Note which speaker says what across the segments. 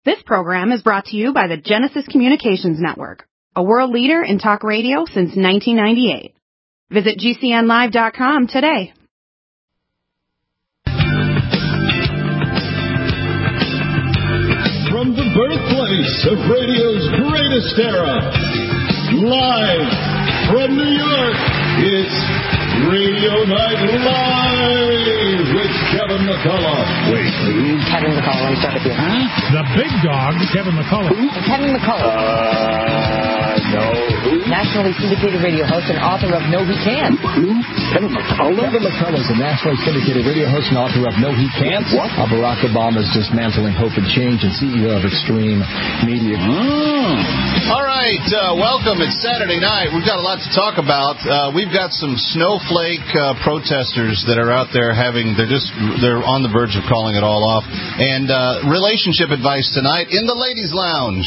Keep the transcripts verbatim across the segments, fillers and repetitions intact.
Speaker 1: This program is brought to you by the Genesis Communications Network, a world leader in talk radio since nineteen ninety-eight. Visit G C N live dot com today.
Speaker 2: From the birthplace of radio's greatest era, live from New York, it's Radio Night Live with Kevin McCullough. Wait, who?
Speaker 3: Kevin McCullough, I'm sorry with you.
Speaker 2: Huh?
Speaker 4: The big dog, Kevin McCullough.
Speaker 3: Who? Kevin McCullough.
Speaker 2: Uh, no. Who?
Speaker 3: Nationally syndicated radio host and author of No He Can't.
Speaker 2: Who? Kevin McCullough?
Speaker 5: Kevin McCullough is a nationally syndicated radio host and author of No He Can't.
Speaker 2: What?
Speaker 5: Uh, Barack Obama's dismantling hope and change and C E O of Extreme Media.
Speaker 2: Oh.
Speaker 6: All right, uh, welcome. It's Saturday night. We've got a lot to talk about. Uh, we've got some snowflake uh, protesters that are out there having, they're just, they're on the verge of calling it all off. And uh, relationship advice tonight in the Ladies' Lounge.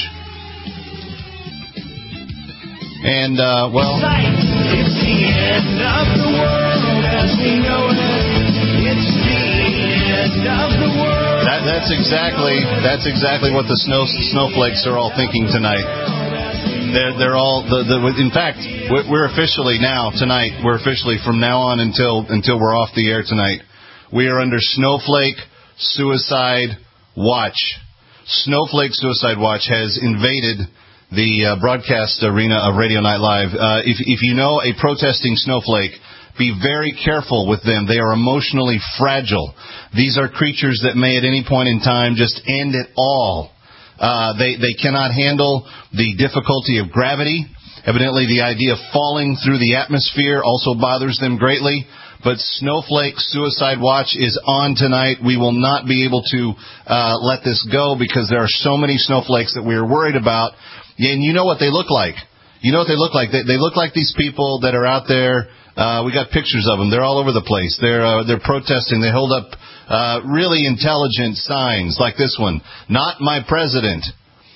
Speaker 6: And, uh, well...
Speaker 7: It's the end of the world as we know it. It's the end of the world.
Speaker 6: That, that's exactly, that's exactly what the snow snowflakes are all thinking tonight. They're, they're all, the, the, in fact, we're officially now, tonight, we're officially from now on until until we're off the air tonight, we are under Snowflake Suicide Watch. Snowflake Suicide Watch has invaded the uh, broadcast arena of Radio Night Live. Uh, if, if you know a protesting snowflake, be very careful with them. They are emotionally fragile. These are creatures that may at any point in time just end it all. Uh, they, they cannot handle the difficulty of gravity. Evidently, the idea of falling through the atmosphere also bothers them greatly. But Snowflake Suicide Watch is on tonight. We will not be able to uh, let this go because there are so many snowflakes that we are worried about. And you know what they look like. You know what they look like. They, they look like these people that are out there. Uh, we got pictures of them. They're all over the place. They're uh, they're protesting. They hold up uh, really intelligent signs like this one. Not my president.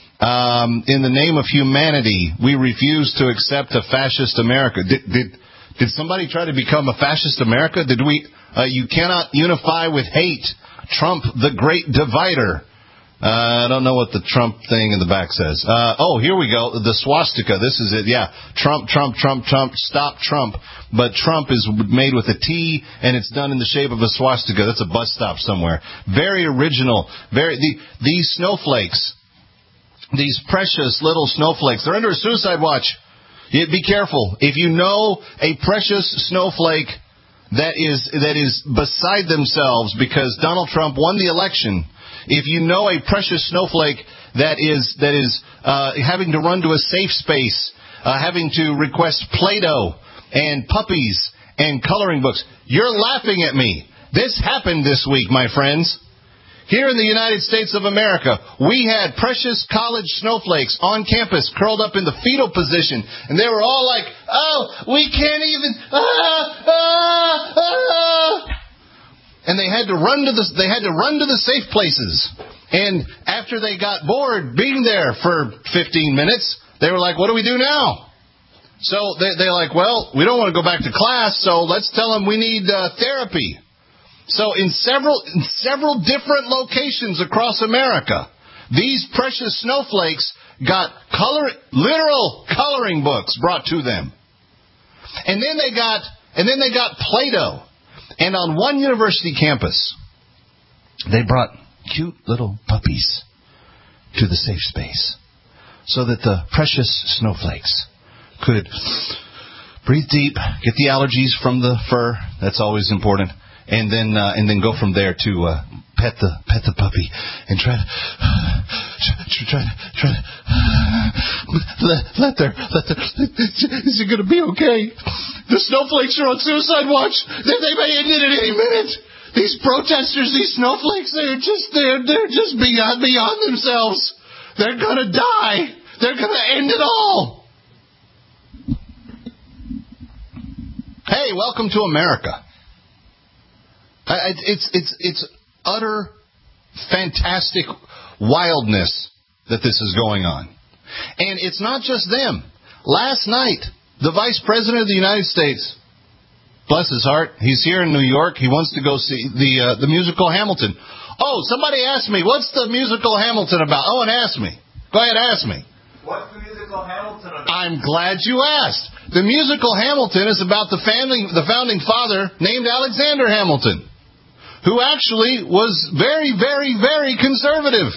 Speaker 6: Um, in the name of humanity, we refuse to accept a fascist America. Did did, did somebody try to become a fascist America? Did we? Uh, you cannot unify with hate. Trump, the great divider. Uh, I don't know what the Trump thing in the back says. Uh, oh, here we go. The swastika. This is it. Yeah. Trump, Trump, Trump, Trump. Stop Trump. But Trump is made with a T, and it's done in the shape of a swastika. That's a bus stop somewhere. Very original. Very the, These snowflakes, these precious little snowflakes, they're under a suicide watch. You, be careful. If you know a precious snowflake that is that is beside themselves because Donald Trump won the election, if you know a precious snowflake that is that is uh, having to run to a safe space, uh, having to request Play-Doh and puppies and coloring books, you're laughing at me. This happened this week, my friends. Here in the United States of America, we had precious college snowflakes on campus curled up in the fetal position, and they were all like, oh, we can't even, ah, ah, ah. And they had to run to the they had to run to the safe places. And after they got bored being there for fifteen minutes, they were like, "What do we do now?" So they, they're like, "Well, we don't want to go back to class, so let's tell them we need uh, therapy." So in several in several different locations across America, these precious snowflakes got color literal coloring books brought to them, and then they got and then they got Play-Doh. And on one university campus, they brought cute little puppies to the safe space so that the precious snowflakes could breathe deep, get the allergies from the fur. That's always important. And then uh, and then go from there to uh, pet the pet the puppy and try to try to try to let let their let their is it going to be okay? The snowflakes are on suicide watch. They, they may end it at any minute. These protesters, these snowflakes, they're just they're they're just beyond beyond themselves. They're gonna die. They're gonna end it all. Hey, welcome to America. It's it's it's utter fantastic wildness that this is going on. And it's not just them. Last night, the Vice President of the United States, bless his heart, he's here in New York. He wants to go see the uh, the musical Hamilton. Oh, somebody asked me, what's the musical Hamilton about? Oh, and ask me. Go ahead, ask me.
Speaker 8: What's the musical Hamilton about?
Speaker 6: I'm glad you asked. The musical Hamilton is about the founding, the founding father named Alexander Hamilton, who actually was very, very, very conservative.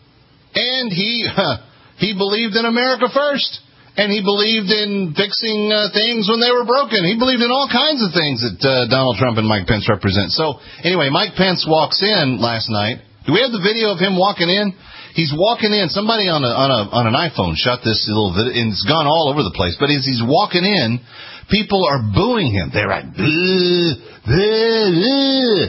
Speaker 6: And he uh, he believed in America first. And he believed in fixing uh, things when they were broken. He believed in all kinds of things that uh, Donald Trump and Mike Pence represent. So, anyway, Mike Pence walks in last night. Do we have the video of him walking in? He's walking in. Somebody on a on a on an iPhone shot this little video, and it's gone all over the place. But as he's walking in, people are booing him. They're like, bleh, bleh, bleh.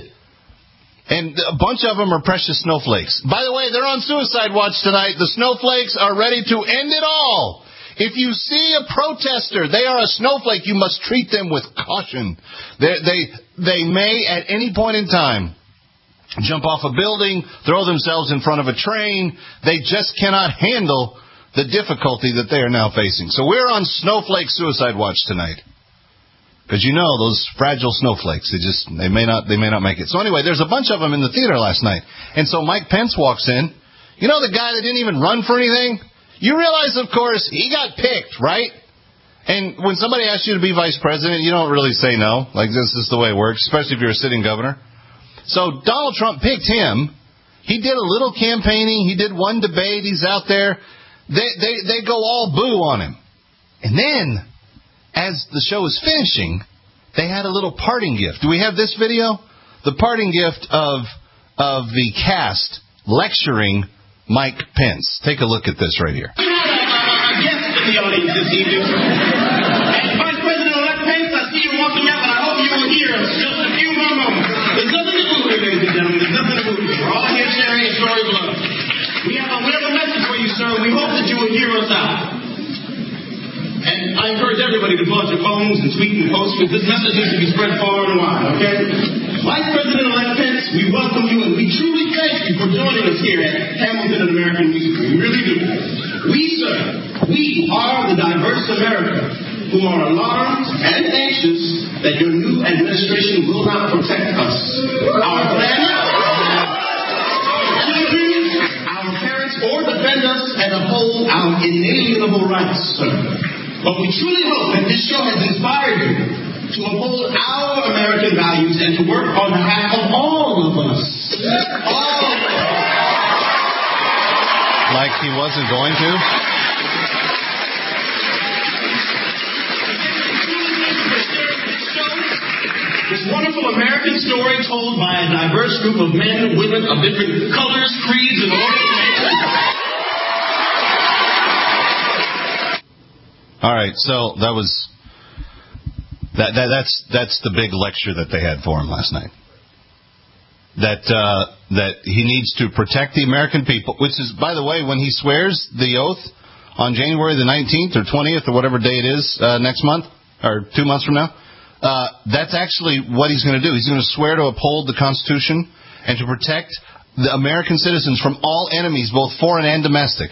Speaker 6: And a bunch of them are precious snowflakes. By the way, they're on suicide watch tonight. The snowflakes are ready to end it all. If you see a protester, they are a snowflake. You must treat them with caution. They, they, they may, at any point in time, jump off a building, throw themselves in front of a train. They just cannot handle the difficulty that they are now facing. So we're on snowflake suicide watch tonight. Because you know those fragile snowflakes, they just they may not they may not make it. So anyway, there's a bunch of them in the theater last night. And so Mike Pence walks in. You know the guy that didn't even run for anything? You realize, of course, he got picked, right? And when somebody asks you to be vice president, you don't really say no. Like, this is the way it works, especially if you're a sitting governor. So Donald Trump picked him. He did a little campaigning. He did one debate. He's out there. They, they, they go all boo on him. And then, as the show was finishing, they had a little parting gift. Do we have this video? The parting gift of, of the cast lecturing Mike Pence. Take a look at this right here.
Speaker 9: I have a guest in the audience this evening. And Vice President-elect Pence, I see you walking out, but I hope you will hear us just a few more moments. There's nothing to move here, ladies and gentlemen. There's nothing to move here. We're all here sharing a story of love. We have a, we have a message for you, sir, and we hope that you will hear us out. And I encourage everybody to pull out your phones and tweet and post, because this message needs to be spread far and wide, okay? Vice President-elect Pence, we welcome you, and we truly thank you for joining us here at Hamilton and American Music. We really do. We, sir, we are the diverse America who are alarmed and anxious that your new administration will not protect us, our planet, our children, our parents, or defend us and uphold our inalienable rights, sir. But we truly hope that this show has inspired you to uphold our American values and to work on behalf of all of us. All of us.
Speaker 6: Like he wasn't going to?
Speaker 9: This wonderful American story told by a diverse group of men and women of different colors, creeds, and orientations.
Speaker 6: All right, so that was that, that that's that's the big lecture that they had for him last night. That uh, that he needs to protect the American people, which is, by the way, when he swears the oath on January the nineteenth or twentieth or whatever day it is uh, next month or two months from now, uh, that's actually what he's going to do. He's going to swear to uphold the Constitution and to protect the American citizens from all enemies, both foreign and domestic.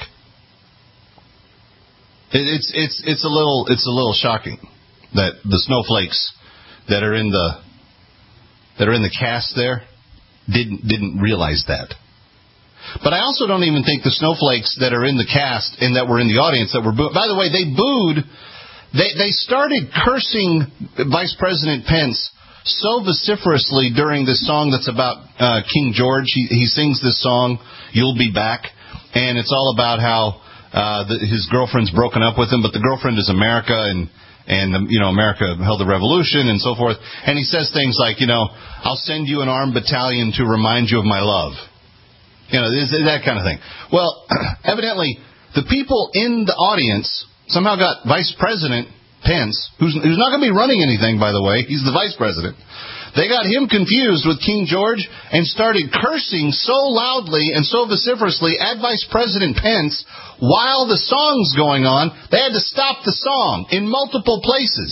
Speaker 6: It's it's it's a little it's a little shocking that the snowflakes that are in the that are in the cast there didn't didn't realize that. But I also don't even think the snowflakes that are in the cast and that were in the audience that were boo- by the way, they booed. They they started cursing Vice President Pence so vociferously during this song that's about uh, King George. He he sings this song, "You'll Be Back," and it's all about how Uh, the, his girlfriend's broken up with him, but the girlfriend is America, and and um, you know America held the revolution and so forth. And he says things like, you know, I'll send you an armed battalion to remind you of my love, you know, this, that kind of thing. Well, evidently, the people in the audience somehow got Vice President Pence, who's who's not going to be running anything, by the way. He's the vice president. They got him confused with King George and started cursing so loudly and so vociferously at Vice President Pence while the song's going on, they had to stop the song in multiple places.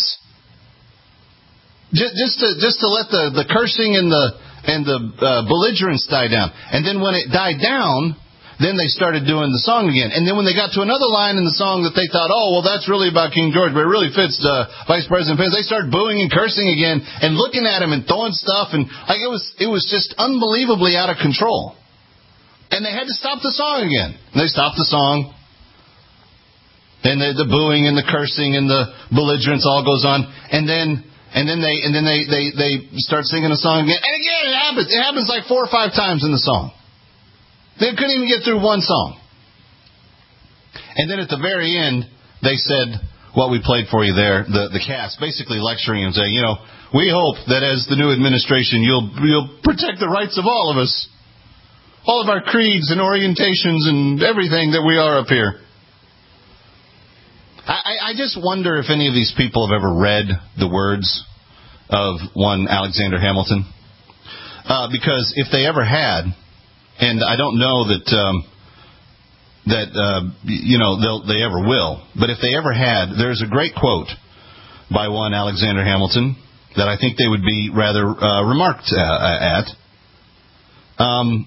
Speaker 6: Just, just to just to let the, the cursing and the and the uh, belligerence die down. And then when it died down, then they started doing the song again. And then when they got to another line in the song that they thought, oh, well, that's really about King George, but it really fits uh, Vice President Pence, they started booing and cursing again and looking at him and throwing stuff. And like it was it was just unbelievably out of control. And they had to stop the song again. And they stopped the song. And the, the booing and the cursing and the belligerence all goes on. And then and then they and then they, they, they start singing a song again. And again, it happens. It happens like four or five times in the song. They couldn't even get through one song. And then at the very end, they said what we played for you there, the, the cast, basically lecturing and saying, you know, we hope that as the new administration, you'll you'll protect the rights of all of us. All of our creeds and orientations and everything that we are up here. I, I just wonder if any of these people have ever read the words of one Alexander Hamilton. Uh, because if they ever had, and I don't know that um, that uh, you know they'll, they ever will, but if they ever had, there's a great quote by one Alexander Hamilton that I think they would be rather uh, remarked uh, at. Um.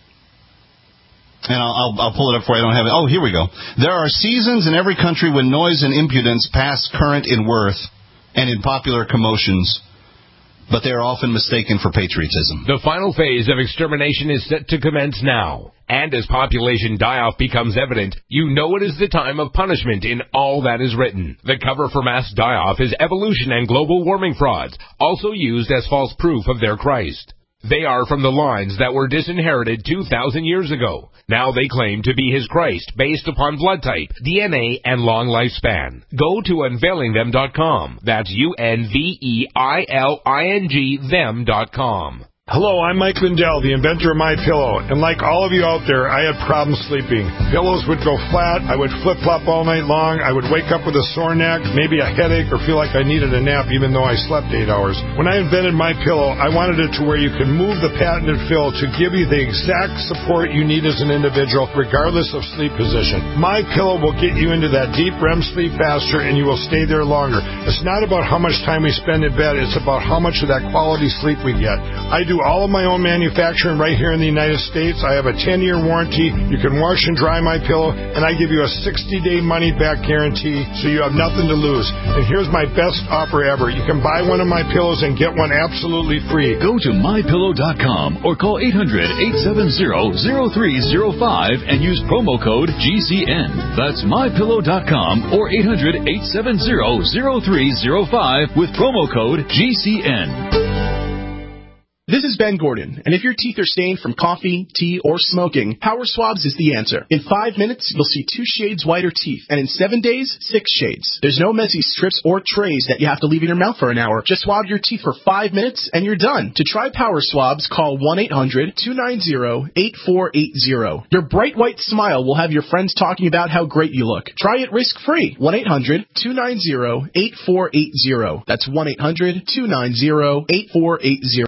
Speaker 6: And I'll, I'll, I'll pull it up for you. I don't have it. Oh, here we go. There are seasons in every country when noise and impudence pass current in worth and in popular commotions, but they are often mistaken for patriotism.
Speaker 10: The final phase of extermination is set to commence now. And as population die-off becomes evident, you know it is the time of punishment in all that is written. The cover for mass die-off is evolution and global warming frauds, also used as false proof of their Christ. They are from the lines that were disinherited two thousand years ago. Now they claim to be his Christ based upon blood type, D N A, and long lifespan. Go to unveiling them dot com. That's U N V E I L I N G them dot com.
Speaker 11: Hello, I'm Mike Lindell, the inventor of MyPillow, and like all of you out there, I had problems sleeping. Pillows would go flat, I would flip-flop all night long, I would wake up with a sore neck, maybe a headache, or feel like I needed a nap even though I slept eight hours. When I invented MyPillow, I wanted it to where you can move the patented fill to give you the exact support you need as an individual, regardless of sleep position. MyPillow will get you into that deep R E M sleep faster, and you will stay there longer. It's not about how much time we spend in bed, it's about how much of that quality sleep we get. I do all of my own manufacturing right here in the United States. I have a ten-year warranty. You can wash and dry my pillow, and I give you a sixty-day money-back guarantee, so you have nothing to lose. And here's my best offer ever. You can buy one of my pillows and get one absolutely free.
Speaker 12: Go to my pillow dot com or call eight hundred, eight seven zero, zero three zero five and use promo code G C N. That's my pillow dot com or eight hundred, eight seven zero, zero three zero five with promo code G C N.
Speaker 13: This is Ben Gordon, and if your teeth are stained from coffee, tea, or smoking, Power Swabs is the answer. In five minutes, you'll see two shades whiter teeth, and in seven days, six shades. There's no messy strips or trays that you have to leave in your mouth for an hour. Just swab your teeth for five minutes, and you're done. To try Power Swabs, call one eight hundred, two nine zero, eight four eight zero. Your bright white smile will have your friends talking about how great you look. Try it risk-free. one eight hundred, two nine zero, eight four eight zero. That's one eight hundred, two nine zero, eight four eight zero.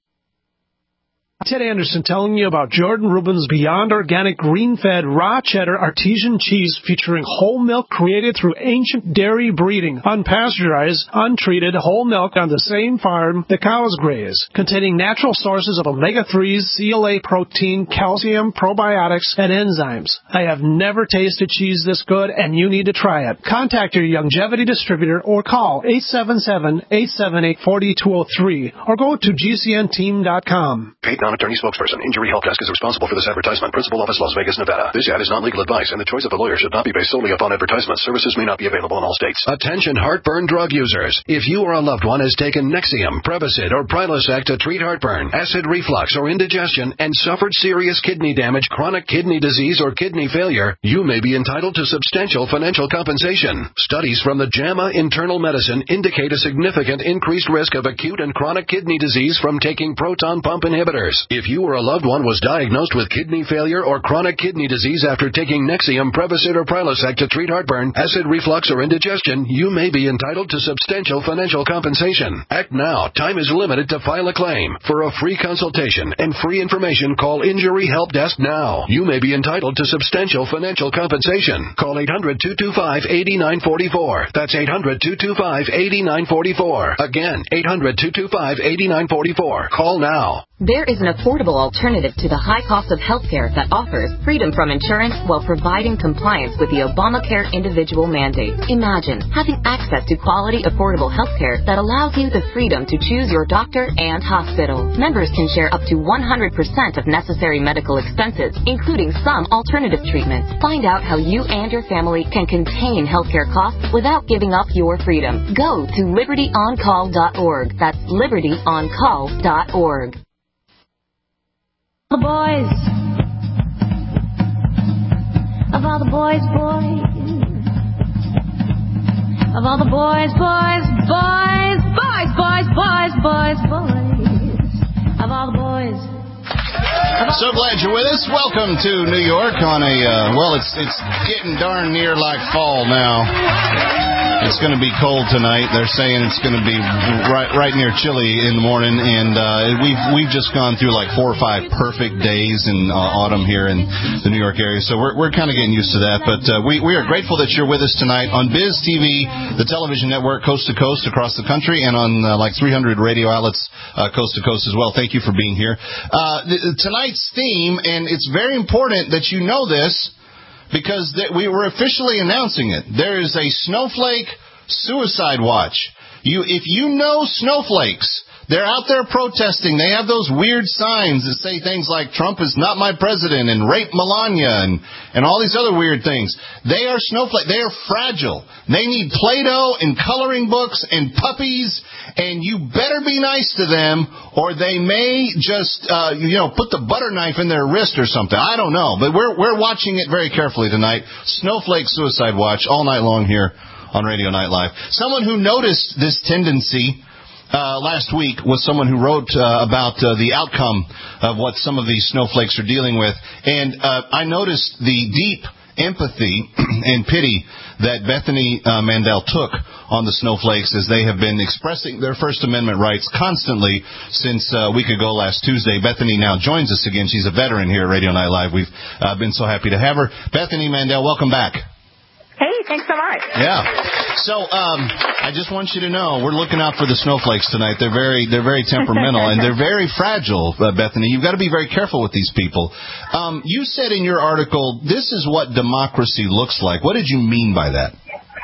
Speaker 14: Ted Anderson telling you about Jordan Rubin's Beyond Organic Green-Fed Raw Cheddar Artesian Cheese featuring whole milk created through ancient dairy breeding, unpasteurized, untreated whole milk on the same farm the cows graze, containing natural sources of omega threes, C L A protein, calcium, probiotics, and enzymes. I have never tasted cheese this good, and you need to try it. Contact your Longevity distributor or call eight seven seven, eight seven eight, four two zero three or go to G C N team dot com.
Speaker 15: Paid non-attorney spokesperson. Injury Help Desk is responsible for this advertisement. Principal office, Las Vegas, Nevada. This ad is not legal advice, and the choice of the lawyer should not be based solely upon advertisement. Services may not be available in all states. Attention heartburn drug users. If you or a loved one has taken Nexium, Prevacid, or Prilosec to treat heartburn, acid reflux, or indigestion, and suffered serious kidney damage, chronic kidney disease, or kidney failure, you may be entitled to substantial financial compensation. Studies from the JAMA Internal Medicine indicate a significant increased risk of acute and chronic kidney disease from taking proton pump inhibitors. If you or a loved one was diagnosed with kidney failure or chronic kidney disease after taking Nexium, Prevacid, or Prilosec to treat heartburn, acid reflux, or indigestion, you may be entitled to substantial financial compensation. Act now. Time is limited to file a claim. For a free consultation and free information, call Injury Help Desk now. You may be entitled to substantial financial compensation. Call eight hundred, two two five, eight nine four four. That's eight hundred, two two five, eight nine four four. Again, eight hundred, two two five, eight nine four four. Call now.
Speaker 16: There is an affordable alternative to the high cost of healthcare that offers freedom from insurance while providing compliance with the Obamacare individual mandate. Imagine having access to quality, affordable healthcare that allows you the freedom to choose your doctor and hospital. Members can share up to one hundred percent of necessary medical expenses, including some alternative treatments. Find out how you and your family can contain healthcare costs without giving up your freedom. Go to liberty on call dot org. That's liberty on call dot org.
Speaker 17: The boys, of all the boys, boys, of all the boys, boys, boys, boys, boys, boys, boys, boys, of all the boys.
Speaker 6: So glad you're with us. Welcome to New York on a, uh, well, it's it's getting darn near like fall now. It's going to be cold tonight. They're saying it's going to be right right near chilly in the morning, and uh, we've we've just gone through like four or five perfect days in uh, autumn here in the New York area. So we're we're kind of getting used to that. But uh, we we are grateful that you're with us tonight on Biz T V, the television network, coast to coast across the country, and on uh, like three hundred radio outlets uh, coast to coast as well. Thank you for being here. Uh, th- tonight's theme, and it's very important that you know this, because th- we were officially announcing it. There is a snowflake suicide watch. You, if you know snowflakes, they're out there protesting. They have those weird signs that say things like Trump is not my president and rape Melania and, and all these other weird things. They are snowflakes. They are fragile. They need Play-Doh and coloring books and puppies, and you better be nice to them or they may just, uh, you know, put the butter knife in their wrist or something. I don't know. But we're, we're watching it very carefully tonight. Snowflake suicide watch all night long here on Radio Night Live. Someone who noticed this tendency uh, last week was someone who wrote uh, about uh, the outcome of what some of these snowflakes are dealing with. And uh, I noticed the deep empathy and pity that Bethany uh, Mandel took on the snowflakes as they have been expressing their First Amendment rights constantly since uh, a week ago last Tuesday. Bethany now joins us again. She's a veteran here at Radio Night Live. We've uh, been so happy to have her. Bethany Mandel, welcome back.
Speaker 18: Hey, thanks so much.
Speaker 6: Yeah. So, um, I just want you to know we're looking out for the snowflakes tonight. They're very, they're very temperamental and they're very fragile, uh, Bethany. You've got to be very careful with these people. Um, you said in your article, this is what democracy looks like. What did you mean by that?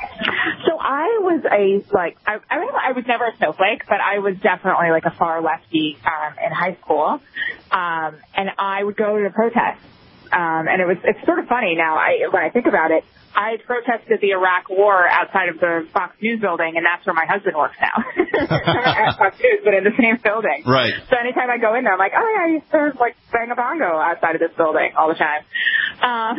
Speaker 18: So I was a, like, I, I, mean, I was never a snowflake, but I was definitely like a far lefty, um, in high school. Um, and I would go to the protests. Um, and it was, it's sort of funny now, I, when I think about it. I protested the Iraq War outside of the Fox News building, and that's where my husband works now. Not at Fox News, but in the same building.
Speaker 6: Right.
Speaker 18: So anytime I go in there, I'm like, oh, yeah, I used to, like, bang a bongo outside of this building all the time. Um,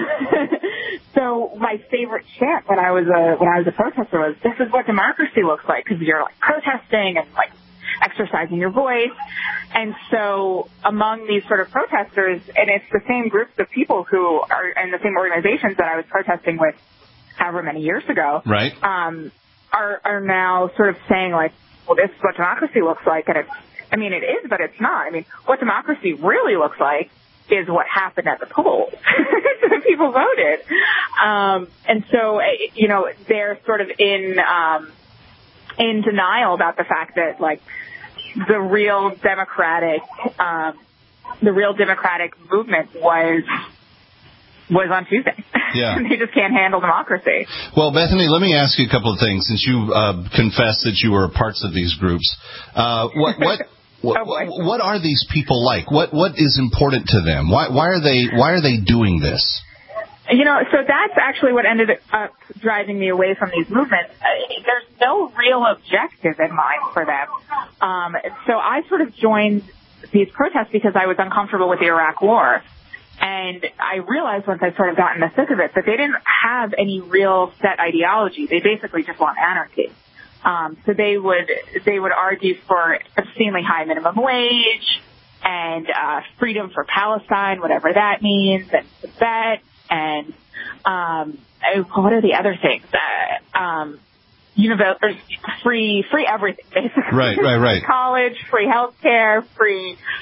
Speaker 18: so my favorite chant when I was a, when I was a protester was, this is what democracy looks like, because you're, like, protesting and, like, exercising your voice. And so among these sort of protesters, and it's the same groups of people who are in the same organizations that I was protesting with however many years ago,
Speaker 6: right?
Speaker 18: um, are, are now sort of saying, like, well, this is what democracy looks like. And it's, I mean, it is, but it's not. I mean, what democracy really looks like is what happened at the polls. People voted. Um, and so, you know, they're sort of in, um, in denial about the fact that, like, the real democratic, um, the real democratic movement was was on Tuesday.
Speaker 6: Yeah.
Speaker 18: They just can't handle democracy.
Speaker 6: Well, Bethany, let me ask you a couple of things. Since you uh, confessed that you were parts of these groups, uh, what what what,
Speaker 18: oh
Speaker 6: what are these people like? What what is important to them? Why why are they why are they doing this?
Speaker 18: You know, so that's actually what ended up driving me away from these movements. There's no real objective in mind for them. Um, so I sort of joined these protests because I was uncomfortable with the Iraq War. And I realized once I sort of got in the thick of it that they didn't have any real set ideology. They basically just want anarchy. Um, so they would they would argue for obscenely high minimum wage and uh, freedom for Palestine, whatever that means, and Tibet. And um, what are the other things? Uh, um, universal, free, free everything, basically.
Speaker 6: Right, right, right.
Speaker 18: Free college, free health care, free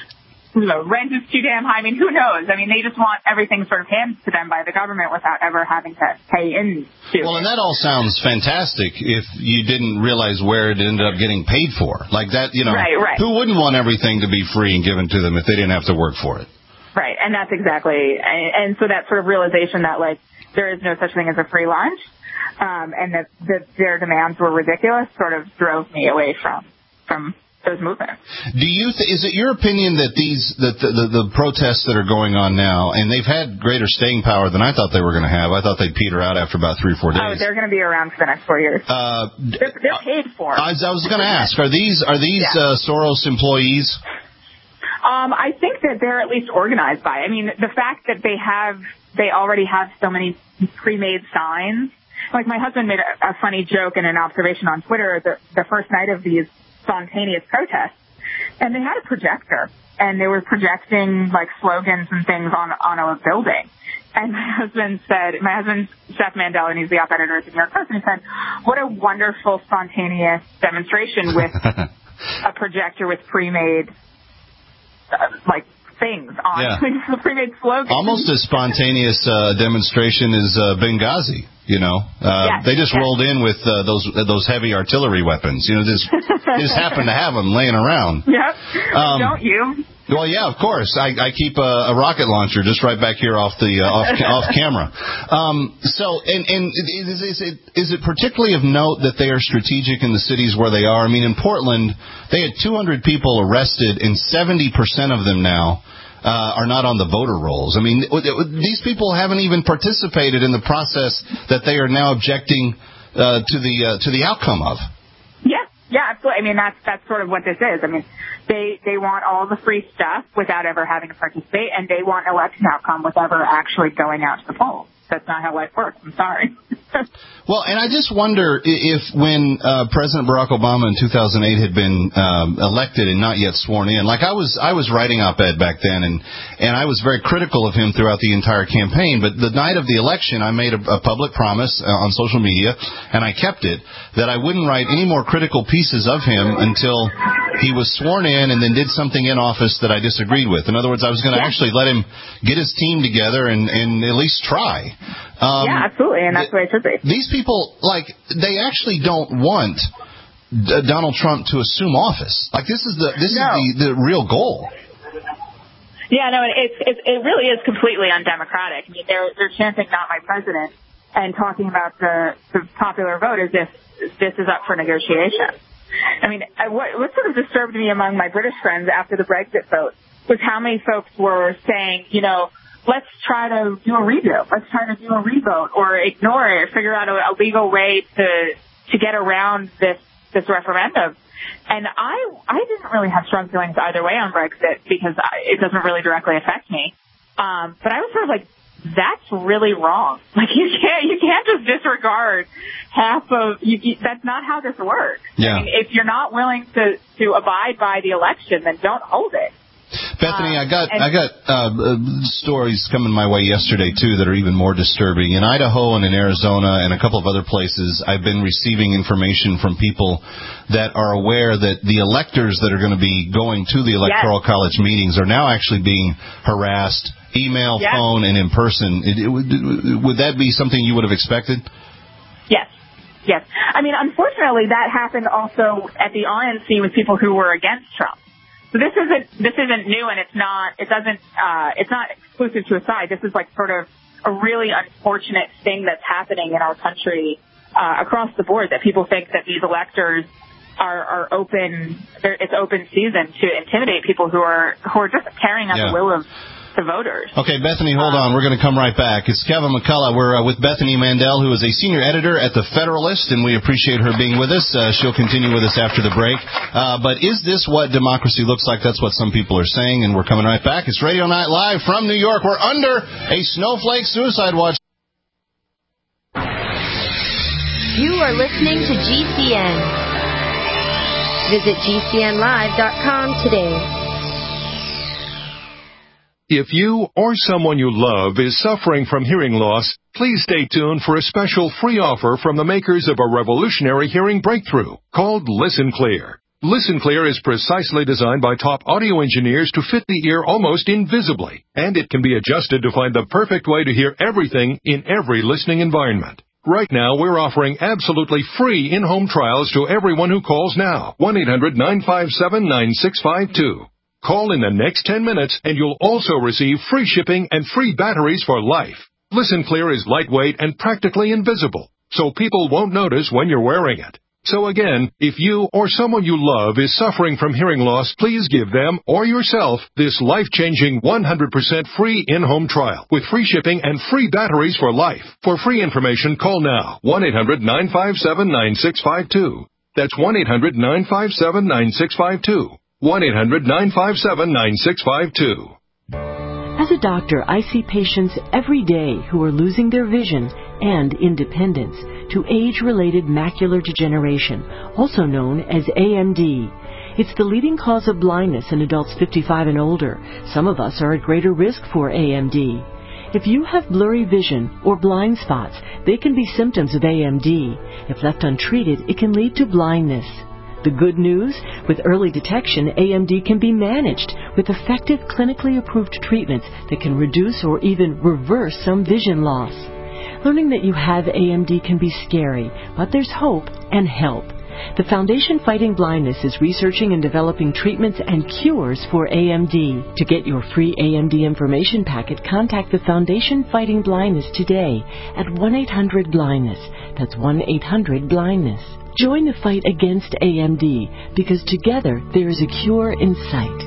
Speaker 18: you know, rent is too damn high. I mean, who knows? I mean, they just want everything sort of handed to them by the government without ever having to pay into it.
Speaker 6: Well, and that all sounds fantastic if you didn't realize where it ended up getting paid for. Like that, you know,
Speaker 18: right, right.
Speaker 6: Who wouldn't want everything to be free and given to them if they didn't have to work for it?
Speaker 18: Right, and that's exactly, and, and so that sort of realization that, like, there is no such thing as a free lunch, um, and that, that their demands were ridiculous sort of drove me away from from those movements.
Speaker 6: Do you th- is it your opinion that these that the, the, the protests that are going on now, and they've had greater staying power than I thought they were going to have? I thought they'd peter out after about three or four days.
Speaker 18: Oh, they're going to be around for the next four years.
Speaker 6: Uh,
Speaker 18: they're, they're paid for.
Speaker 6: I, I was going to ask: Are these are these
Speaker 18: yeah.
Speaker 6: uh, Soros employees?
Speaker 18: Um, I think that they're at least organized by. I mean, the fact that they have they already have so many pre-made signs. Like my husband made a, a funny joke and an observation on Twitter the, the first night of these spontaneous protests, and they had a projector, and they were projecting like slogans and things on on a building. And my husband said, my husband's Seth Mandel, and he's the op editor at the New York Post, and he said, "What a wonderful spontaneous demonstration with a projector with pre-made uh, like things on
Speaker 6: yeah.
Speaker 18: the pre-made slogans."
Speaker 6: Almost as spontaneous uh, demonstration as uh, Benghazi. You know, uh,
Speaker 18: yes,
Speaker 6: they just
Speaker 18: yes.
Speaker 6: rolled in with uh, those uh, those heavy artillery weapons. You know, just they just happen to have them laying around.
Speaker 18: Yep.
Speaker 6: Um,
Speaker 18: Don't you?
Speaker 6: Well, yeah, of course. I, I keep a, a rocket launcher just right back here off the uh, off off camera. Um, so, and and is, is it is it particularly of note that they are strategic in the cities where they are? I mean, in Portland, they had two hundred people arrested, and seventy percent of them now Uh, are not on the voter rolls. I mean, these people haven't even participated in the process that they are now objecting uh, to the uh, to the outcome of.
Speaker 18: Yeah, yeah, absolutely. I mean, that's that's sort of what this is. I mean, they they want all the free stuff without ever having to participate, and they want election outcome without ever actually going out to the polls. That's not how life works. I'm sorry.
Speaker 6: Well, and I just wonder if when uh, President Barack Obama in two thousand eight had been um, elected and not yet sworn in, like I was I was writing op-ed back then, and, and I was very critical of him throughout the entire campaign. But the night of the election, I made a, a public promise uh, on social media, and I kept it, that I wouldn't write any more critical pieces of him until he was sworn in and then did something in office that I disagreed with. In other words, I was going to yeah. actually let him get his team together and, and at least try. Um,
Speaker 18: yeah, absolutely, and that's the way it should be.
Speaker 6: These people, like, they actually don't want D- Donald Trump to assume office. Like, this is the this
Speaker 18: no.
Speaker 6: is the, the real goal.
Speaker 18: Yeah, no, it's, it's it really is completely undemocratic. I mean, they're they're chanting "Not my president" and talking about the the popular vote as if this is up for negotiation. I mean, I, what what sort of disturbed me among my British friends after the Brexit vote was how many folks were saying, you know, let's try to do a redo. Let's try to do a revote or ignore it or figure out a, a legal way to to get around this this referendum. And I I didn't really have strong feelings either way on Brexit because I, it doesn't really directly affect me. Um, but I was sort of like, that's really wrong. Like you can't you can't just disregard half of you, you, that's not how this works.
Speaker 6: Yeah.
Speaker 18: I mean, if you're not willing to to abide by the election, then don't hold it.
Speaker 6: Bethany,
Speaker 18: um,
Speaker 6: I got I got uh, stories coming my way yesterday, too, that are even more disturbing. In Idaho and in Arizona and a couple of other places, I've been receiving information from people that are aware that the electors that are going to be going to the Electoral yes. College meetings are now actually being harassed, email, yes. phone, and in person. It, it, would, would that be something you would have expected?
Speaker 18: Yes. Yes. I mean, unfortunately, that happened also at the R N C with people who were against Trump. So this isn't this isn't new, and it's not it doesn't uh, it's not exclusive to a side. This is like sort of a really unfortunate thing that's happening in our country uh, across the board. That people think that these electors are, are open. It's open season to intimidate people who are who are just carrying out yeah. the will of the voters.
Speaker 6: Okay, Bethany, hold um, on. We're going to come right back. It's Kevin McCullough. We're uh, with Bethany Mandel, who is a senior editor at The Federalist, and we appreciate her being with us. Uh, she'll continue with us after the break. Uh, but is this what democracy looks like? That's what some people are saying, and we're coming right back. It's Radio Night Live from New York. We're under a snowflake suicide watch.
Speaker 19: You are listening to G C N. Visit G C N live dot com today.
Speaker 20: If you or someone you love is suffering from hearing loss, please stay tuned for a special free offer from the makers of a revolutionary hearing breakthrough called Listen Clear. Listen Clear is precisely designed by top audio engineers to fit the ear almost invisibly, and it can be adjusted to find the perfect way to hear everything in every listening environment. Right now, we're offering absolutely free in-home trials to everyone who calls now. one eight hundred nine five seven nine six five two. Call in the next ten minutes, and you'll also receive free shipping and free batteries for life. Listen Clear is lightweight and practically invisible, so people won't notice when you're wearing it. So again, if you or someone you love is suffering from hearing loss, please give them or yourself this life-changing one hundred percent free in-home trial with free shipping and free batteries for life. For free information, call now. one eight hundred nine five seven nine six five two. That's one eight hundred nine five seven nine six five two. one eight hundred nine five seven nine six five two.
Speaker 21: As a doctor, I see patients every day who are losing their vision and independence to age-related macular degeneration, also known as A M D. It's the leading cause of blindness in adults fifty-five and older. Some of us are at greater risk for A M D. If you have blurry vision or blind spots, they can be symptoms of A M D. If left untreated, it can lead to blindness. The good news, with early detection, A M D can be managed with effective clinically approved treatments that can reduce or even reverse some vision loss. Learning that you have A M D can be scary, but there's hope and help. The Foundation Fighting Blindness is researching and developing treatments and cures for A M D. To get your free A M D information packet, contact the Foundation Fighting Blindness today at one eight hundred blindness. That's one eight hundred blindness. Join the fight against A M D, because together there is a cure in sight.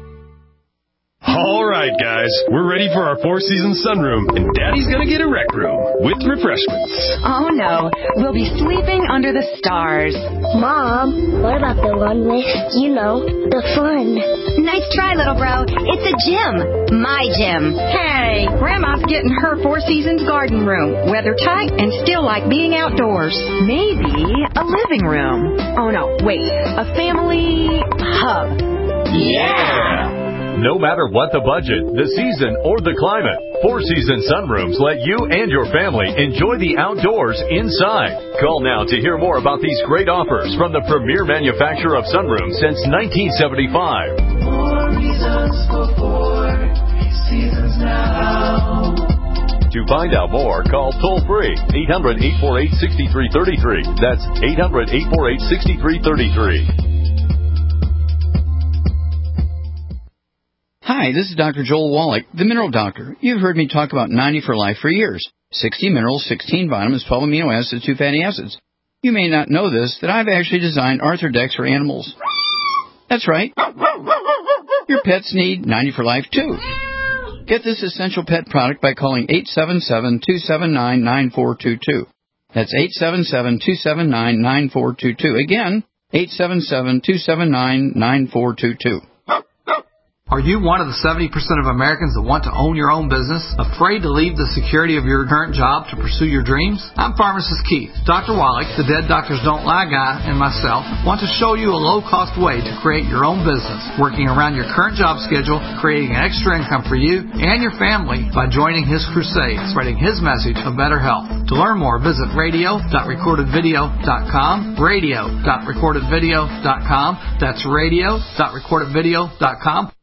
Speaker 22: All right, guys, we're ready for our four-season sunroom, and Daddy's gonna get a rec room with refreshments.
Speaker 1: Oh, no. We'll be sleeping under the stars.
Speaker 23: Mom, what about the one with, you know, the fun?
Speaker 24: Nice try, little bro. It's a gym. My gym.
Speaker 1: Hey, Grandma's getting her Four Seasons garden room. Weather tight and still like being outdoors. Maybe a living room. Oh, no, wait. A family hub.
Speaker 22: Yeah! No matter what the budget, the season, or the climate, Four Seasons Sunrooms let you and your family enjoy the outdoors inside. Call now to hear more about these great offers from the premier manufacturer of sunrooms since nineteen seventy-five.
Speaker 7: More reasons for Four Seasons now.
Speaker 22: To find out more, call toll-free eight hundred, eight four eight, six three three three. That's eight hundred, eight four eight, six three three three.
Speaker 25: Hi, this is Doctor Joel Wallach, the Mineral Doctor. You've heard me talk about ninety for Life for years. sixty minerals, sixteen vitamins, twelve amino acids, two fatty acids. You may not know this, that I've actually designed Arthrodex for animals. That's right. Your pets need ninety for Life, too. Get this essential pet product by calling eight seven seven, two seven nine, nine four two two. That's eight seven seven, two seven nine, nine four two two. Again, eight seven seven, two seven nine, nine four two two.
Speaker 26: Are you one of the seventy percent of Americans that want to own your own business, afraid to leave the security of your current job to pursue your dreams? I'm Pharmacist Keith. Doctor Wallach, the Dead Doctors Don't Lie guy, and myself want to show you a low-cost way to create your own business, working around your current job schedule, creating an extra income for you and your family by joining his crusade, spreading his message of better health. To learn more, visit radio dot recorded video dot com, radio dot recorded video dot com. That's radio dot recorded video dot com.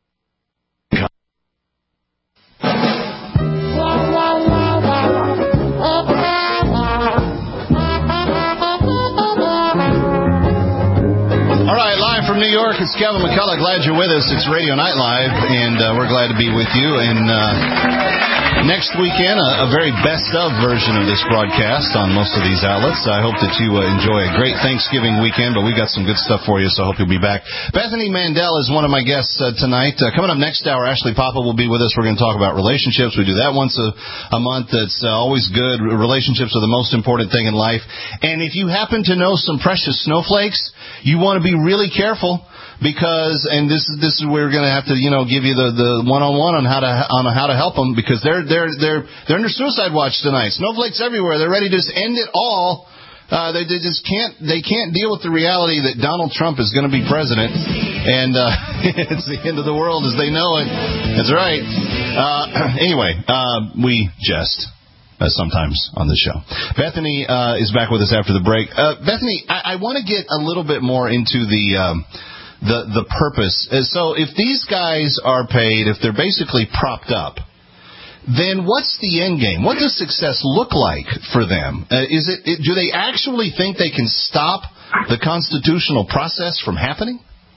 Speaker 6: From New York, it's Kevin McCullough. Glad you're with us. It's Radio Night Live, and uh, we're glad to be with you. And uh, next weekend, a, a very best-of version of this broadcast on most of these outlets. I hope that you uh, enjoy a great Thanksgiving weekend, but we've got some good stuff for you, so I hope you'll be back. Bethany Mandel is one of my guests uh, tonight. Uh, coming up next hour, Ashley Papa will be with us. We're going to talk about relationships. We do that once a, a month. That's uh, always good. Relationships are the most important thing in life. And if you happen to know some precious snowflakes, you want to be really careful. Because, and this is this is where we're going to have to, you know, give you the, the one-on-one on how to on how to help them, because they're they're they're they're under suicide watch tonight. Snowflakes everywhere. They're ready to just end it all. Uh, they, they just can't they can't deal with the reality that Donald Trump is going to be president, and uh, it's the end of the world as they know it. That's right. Uh, anyway, uh, we jest. uh, sometimes on the show. Bethany uh, is back with us after the break. Uh, Bethany, I, I want to get a little bit more into the um, the the purpose. Uh, so if these guys are paid, if they're basically propped up, then what's the end game? What does success look like for them? Uh, is it, it do they actually think they can stop the constitutional process from happening?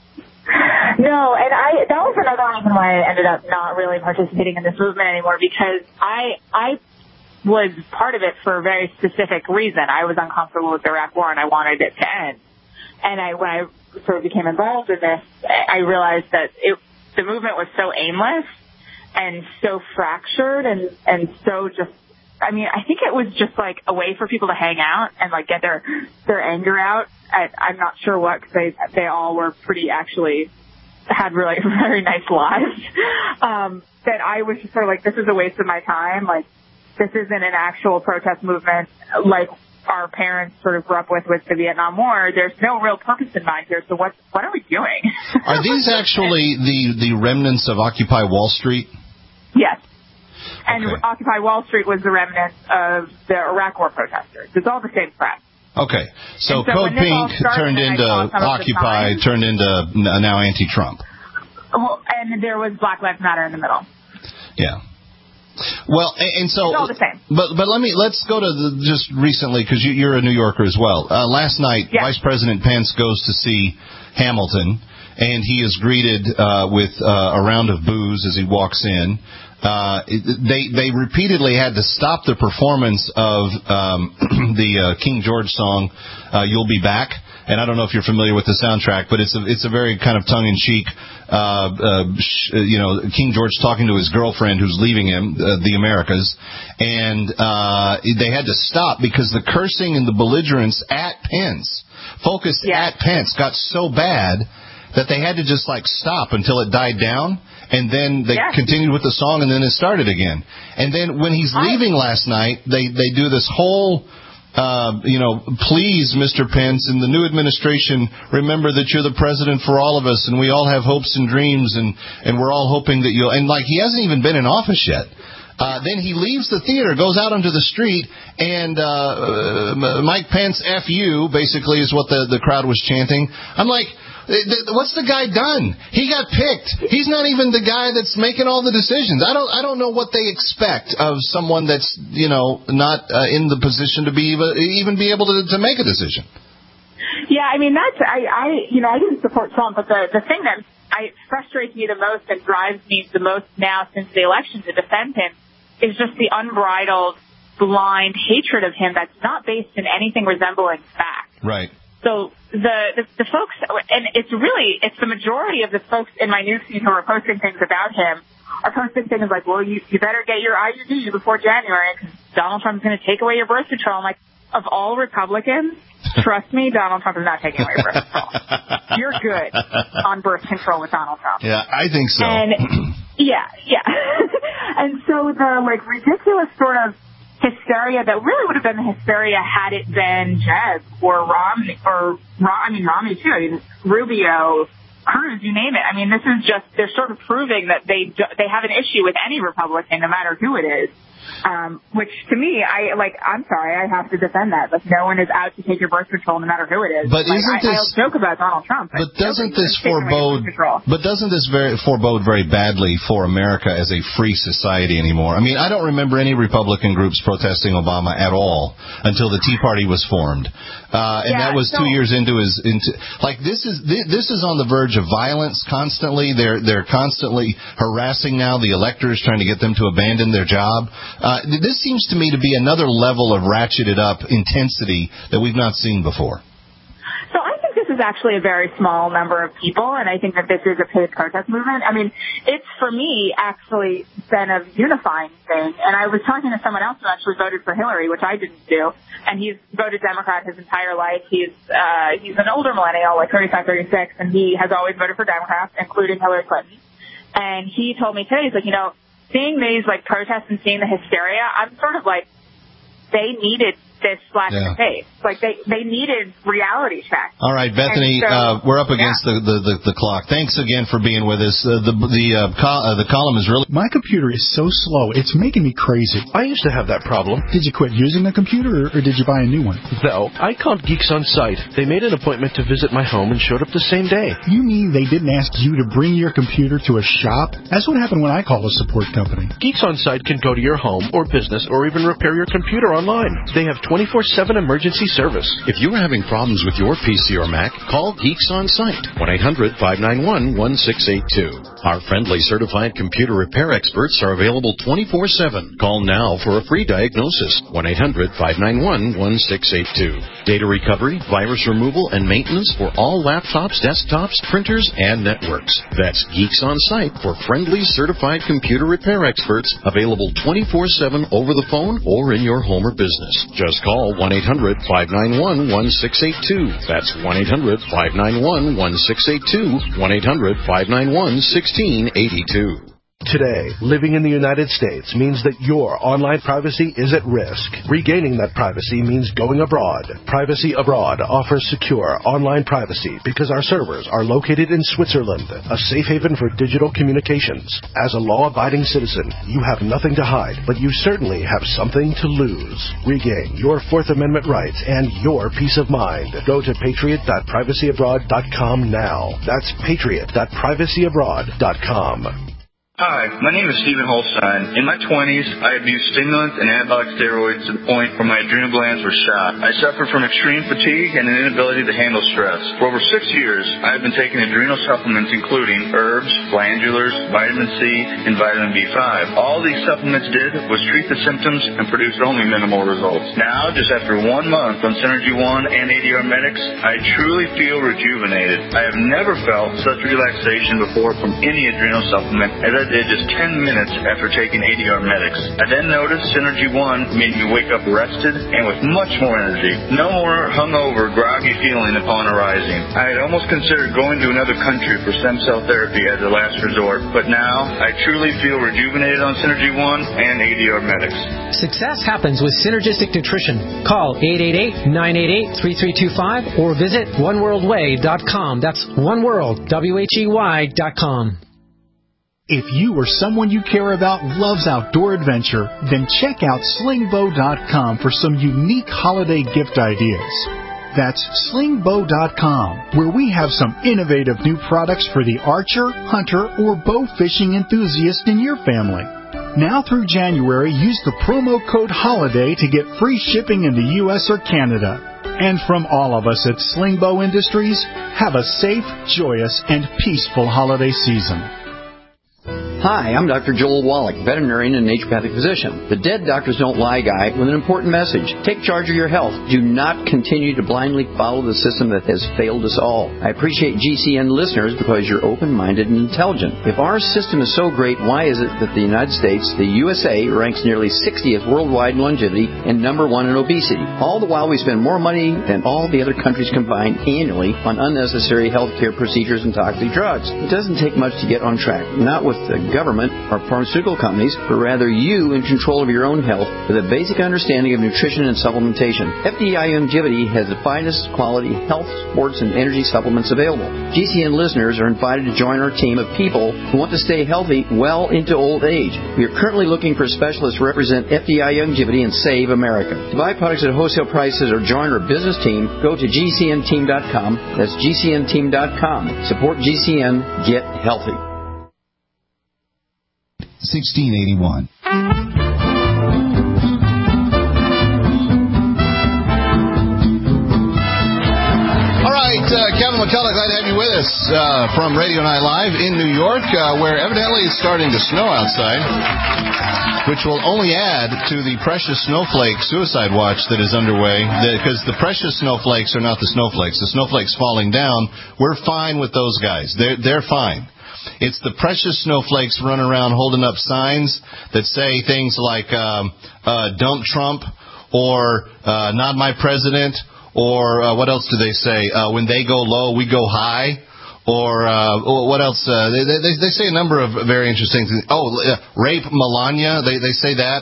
Speaker 18: No, and I that was another reason why I ended up not really participating in this movement anymore, because I I was part of it for a very specific reason. I was uncomfortable with the Iraq War and I wanted it to end. And I when I sort of became involved in this, I realized that it the movement was so aimless and so fractured and and so just I mean, I think it was just like a way for people to hang out and like get their their anger out. I, I'm not sure what, because they they all were pretty actually had really very nice lives. Um, that I was just sort of like, this is a waste of my time. Like, this isn't an actual protest movement like our parents sort of grew up with with the Vietnam War. There's no real purpose in mind here. So what what are we doing?
Speaker 6: Are these actually the the remnants of Occupy Wall Street?
Speaker 18: Yes. And
Speaker 6: Okay.
Speaker 18: Occupy Wall Street was the remnant of the Iraq War protesters. It's all the same crap.
Speaker 6: Okay, so,
Speaker 18: And so
Speaker 6: Code
Speaker 18: when this all
Speaker 6: Pink
Speaker 18: started
Speaker 6: turned
Speaker 18: and I
Speaker 6: into
Speaker 18: saw some of the
Speaker 6: Occupy,
Speaker 18: signs-
Speaker 6: turned into n- now anti-Trump.
Speaker 18: Well, and there was Black Lives Matter in the middle.
Speaker 6: Yeah. Well, and, and so,
Speaker 18: It's all the same.
Speaker 6: but but let me let's go to the, just recently, because you, you're a New Yorker as well. Uh, last night,
Speaker 18: Yes.
Speaker 6: Vice President Pence goes to see Hamilton, and he is greeted uh, with uh, a round of boos as he walks in. Uh, they they repeatedly had to stop the performance of um, the uh, King George song uh, "You'll Be Back," and I don't know if you're familiar with the soundtrack, but it's a it's a very kind of tongue-in-cheek, uh, uh, sh- you know, King George talking to his girlfriend who's leaving him, uh, the Americas, and uh, they had to stop because the cursing and the belligerence at Pence, focused at Pence, got so bad that they had to just like stop until it died down. And then they
Speaker 18: Yes.
Speaker 6: continued with the song, and then it started again. And then when he's leaving last night, they, they do this whole, uh, you know, please, Mister Pence, in the new administration, remember that you're the president for all of us, and we all have hopes and dreams, and, and we're all hoping that you'll... And, like, he hasn't even been in office yet. Uh, then he leaves the theater, goes out onto the street, and uh, uh, Mike Pence, F you, basically, is what the, the crowd was chanting. I'm like... What's the guy done? He got picked. He's not even the guy that's making all the decisions. I don't. I don't know what they expect of someone that's, you know, not uh, in the position to be even be able to, to make a decision.
Speaker 18: Yeah, I mean, that's, I, I, you know, I didn't support Trump, but the, the thing that I, frustrates me the most and drives me the most now since the election to defend him is just the unbridled, blind hatred of him that's not based in anything resembling fact.
Speaker 6: Right.
Speaker 18: So the, the the folks, and it's really, it's the majority of the folks in my newsfeed who are posting things about him are posting things like, well, you, you better get your I U D before January because Donald Trump's going to take away your birth control. I'm like, of all Republicans, trust me, Donald Trump is not taking away your birth control. You're good on birth control with Donald Trump.
Speaker 6: Yeah, I think so.
Speaker 18: And yeah, yeah. And so the like ridiculous sort of hysteria that really would have been the hysteria had it been Jeb or Romney or I mean Romney too. I mean Rubio, Cruz, you name it. I mean, this is just they're sort of proving that they they have an issue with any Republican, no matter who it is. Um, which to me, I like. I'm sorry, I have to defend that. Like, no one is out to take your birth control, no matter who it is.
Speaker 6: But
Speaker 18: like,
Speaker 6: isn't
Speaker 18: I,
Speaker 6: this?
Speaker 18: I'll joke about Donald Trump,
Speaker 6: But doesn't
Speaker 18: nobody
Speaker 6: this
Speaker 18: is taking away your
Speaker 6: forebode?
Speaker 18: birth control.
Speaker 6: But doesn't this very forebode very badly for America as a free society anymore? I mean, I don't remember any Republican groups protesting Obama at all until the Tea Party was formed, uh, and
Speaker 18: Yeah,
Speaker 6: that was
Speaker 18: so-
Speaker 6: two years into his. Into like this is this is on the verge of violence constantly. They're they're constantly harassing now the electors, trying to get them to abandon their job. Uh, this seems to me to be another level of ratcheted up intensity that we've not seen before.
Speaker 18: So I think this is actually a very small number of people, and I think that this is a paid protest movement. I mean, it's, for me, actually been a unifying thing. And I was talking to someone else who actually voted for Hillary, which I didn't do, and he's voted Democrat his entire life. He's uh, he's an older millennial, like thirty-five, thirty-six, and he has always voted for Democrats, including Hillary Clinton. And he told me today, he's like, you know, seeing these, like, protests and seeing the hysteria, I'm sort of like, they needed this slap in
Speaker 6: Yeah.
Speaker 18: the face. Like they, they needed reality checks.
Speaker 6: All right, Bethany,
Speaker 18: So,
Speaker 6: uh, we're up against
Speaker 18: yeah.
Speaker 6: the, the, the, the clock. Thanks again for being with us. Uh, the the uh, col- uh, the column is really...
Speaker 2: My computer is so slow, it's making me crazy. I used to have that problem. Did you quit using the computer, or, or did you buy a new one?
Speaker 3: No, I called Geeks on Site. They made an appointment to visit my home and showed up the same day.
Speaker 2: You mean they didn't ask you to bring your computer to a shop? That's what happened when I called a support company.
Speaker 3: Geeks on Site can go to your home or business or even repair your computer online. They have twenty-four seven emergency service.
Speaker 4: If you're having problems with your P C or Mac, call Geeks on Site, one eight hundred five nine one one six eight two. Our friendly certified computer repair experts are available twenty-four seven. Call now for a free diagnosis, one eight hundred five nine one one six eight two. Data recovery, virus removal, and maintenance for all laptops, desktops, printers, and networks. That's Geeks on Site for friendly certified computer repair experts, available twenty-four seven over the phone or in your home or business. Just call one eight hundred five nine one one six eight two. That's one eight hundred five nine one one six eight two, one eight hundred five nine one one six eight two.
Speaker 3: Today, living in the United States means that your online privacy is at risk. Regaining that privacy means going abroad. Privacy Abroad offers secure online privacy because our servers are located in Switzerland, a safe haven for digital communications. As a law-abiding citizen, you have nothing to hide, but you certainly have something to lose. Regain your Fourth Amendment rights and your peace of mind. Go to patriot dot privacy abroad dot com now. That's patriot dot privacy abroad dot com.
Speaker 5: Hi, my name is Stephen Holstein. In my twenties, I abused stimulants and anabolic steroids to the point where my adrenal glands were shot. I suffered from extreme fatigue and an inability to handle stress. For over six years, I have been taking adrenal supplements including herbs, glandulars, vitamin C, and vitamin B five. All these supplements did was treat the symptoms and produced only minimal results. Now, just after one month on Synergy One and A D R Medics, I truly feel rejuvenated. I have never felt such relaxation before from any adrenal supplement as I did just ten minutes after taking A D R Medics. I then noticed Synergy One made me wake up rested and with much more energy. No more hungover, groggy feeling upon arising. I had almost considered going to another country for stem cell therapy as a last resort, but now I truly feel rejuvenated on Synergy One and A D R Medics.
Speaker 8: Success happens with synergistic nutrition. Call eight eight eight, nine eight eight, three three two five or visit one world way dot com. That's oneworld, W H E Y dot com.
Speaker 2: If you or someone you care about loves outdoor adventure, then check out sling bow dot com for some unique holiday gift ideas. That's sling bow dot com, where we have some innovative new products for the archer, hunter, or bow fishing enthusiast in your family. Now through January, use the promo code HOLIDAY to get free shipping in the U S or Canada. And from all of us at Sling Bow Industries, have a safe, joyous, and peaceful holiday season.
Speaker 25: Hi, I'm Doctor Joel Wallach, veterinarian and naturopathic physician. The Dead Doctors Don't Lie guy with an important message. Take charge of your health. Do not continue to blindly follow the system that has failed us all. I appreciate G C N listeners because you're open-minded and intelligent. If our system is so great, why is it that the United States, the U S A, ranks nearly sixtieth worldwide in longevity and number one in obesity? All the while we spend more money than all the other countries combined annually on unnecessary healthcare procedures and toxic drugs. It doesn't take much to get on track. Not with the government or pharmaceutical companies, but rather you in control of your own health with a basic understanding of nutrition and supplementation. F D I Longevity has the finest quality health, sports, and energy supplements available. G C N listeners are invited to join our team of people who want to stay healthy well into old age. We are currently looking for specialists to represent F D I Longevity and Save America. To buy products at wholesale prices or join our business team, go to G C N team dot com. That's G C N team dot com. Support G C N. Get healthy.
Speaker 9: sixteen eighty-one.
Speaker 6: All right, uh, Kevin McCullough, glad to have you with us uh, from Radio Night Live in New York, uh, where evidently it's starting to snow outside, which will only add to the precious snowflake suicide watch that is underway, because the precious snowflakes are not the snowflakes. The snowflakes falling down, we're fine with those guys. They're, they're fine. It's the precious snowflakes running around holding up signs that say things like, um, uh, don't Trump, or uh, not my president, or uh, what else do they say? Uh, when they go low, we go high. Or uh, what else? Uh, they, they, they say a number of very interesting things. Oh, uh, rape Melania. They, they say that.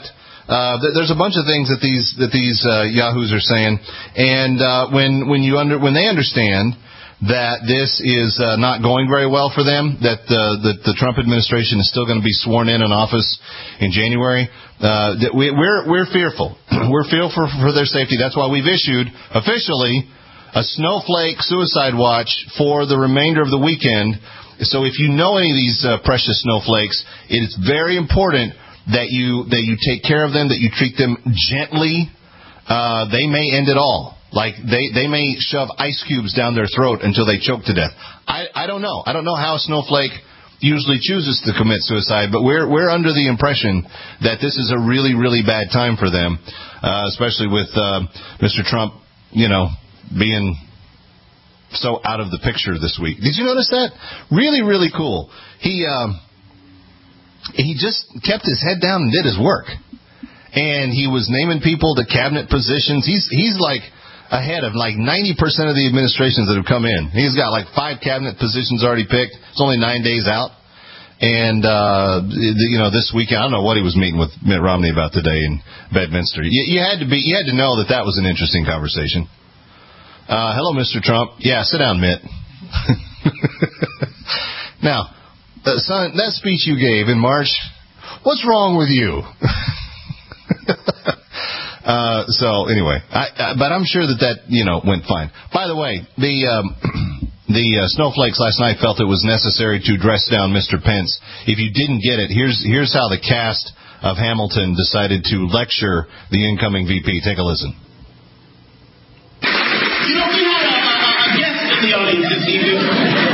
Speaker 6: Uh, there's a bunch of things that these that these uh, yahoos are saying, and uh, when when you under when they understand that this is uh, not going very well for them, that uh, the, the Trump administration is still going to be sworn in in office in January, uh, that we, we're we're fearful. We're fearful for, for their safety. That's why we've issued officially a snowflake suicide watch for the remainder of the weekend. So if you know any of these uh, precious snowflakes, it is very important that you that you take care of them, that you treat them gently. Uh, they may end it all. Like, they, they may shove ice cubes down their throat until they choke to death. I, I don't know. I don't know how a snowflake usually chooses to commit suicide, but we're we're under the impression that this is a really, really bad time for them, uh, especially with uh, Mister Trump, you know, being so out of the picture this week. Did you notice that? Really, really cool. He... Um, He just kept his head down and did his work. And he was naming people to cabinet positions. He's he's like ahead of like ninety percent of the administrations that have come in. He's got like five cabinet positions already picked. It's only nine days out. And, uh, you know, this weekend, I don't know what he was meeting with Mitt Romney about today in Bedminster. You, you had to be, you had to know that that was an interesting conversation. Uh, hello, Mister Trump. Yeah, sit down, Mitt. Now, Uh, son, that speech you gave in March, what's wrong with you? uh, so anyway, I, I, but I'm sure that that, you know, went fine. By the way, the um, the uh, snowflakes last night felt it was necessary to dress down Mister Pence. If you didn't get it, here's here's how the cast of Hamilton decided to lecture the incoming V P. Take a listen.
Speaker 10: You know, we had a, a, a guest in the audience this evening.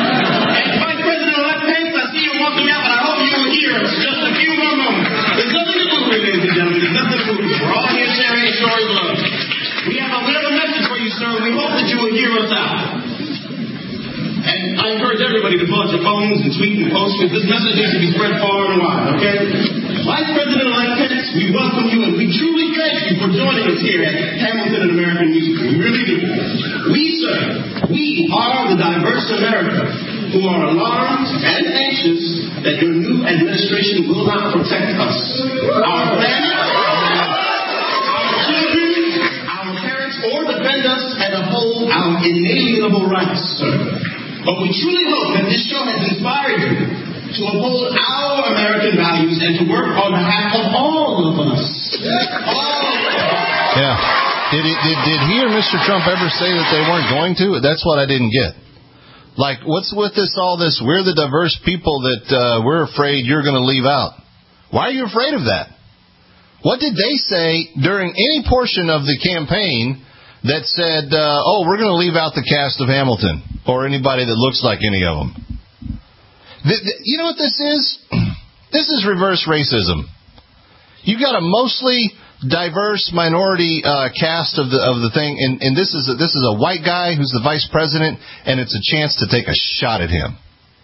Speaker 10: Just a few more moments. There's nothing to move, ladies and gentlemen. There's nothing to move. We're all here sharing a story of love. We have a, we have a message for you, sir. We hope that you will hear us out. And I encourage everybody to pull out your phones and tweet and post, because this message needs to be spread far and wide, okay? Vice President-elect Pence, we welcome you, and we truly thank you for joining us here at Hamilton and American Musical. We really do. We, sir, we are the diverse America who are alarmed and anxious that your new administration will not protect us, our planet, our children, our parents, or defend us and uphold our inalienable rights, sir. But we truly hope that this show has inspired you to uphold our American values and to work on behalf of all of us. All of us.
Speaker 6: Yeah. Did, it, did, did he or Mister Trump ever say that they weren't going to? That's what I didn't get. Like, what's with this, all this, we're the diverse people that uh, we're afraid you're going to leave out? Why are you afraid of that? What did they say during any portion of the campaign that said, uh, oh, we're going to leave out the cast of Hamilton or anybody that looks like any of them? The, the, you know what this is? This is reverse racism. You got a mostly diverse minority uh, cast of the of the thing, and, and this is a, this is a white guy who's the vice president, and it's a chance to take a shot at him.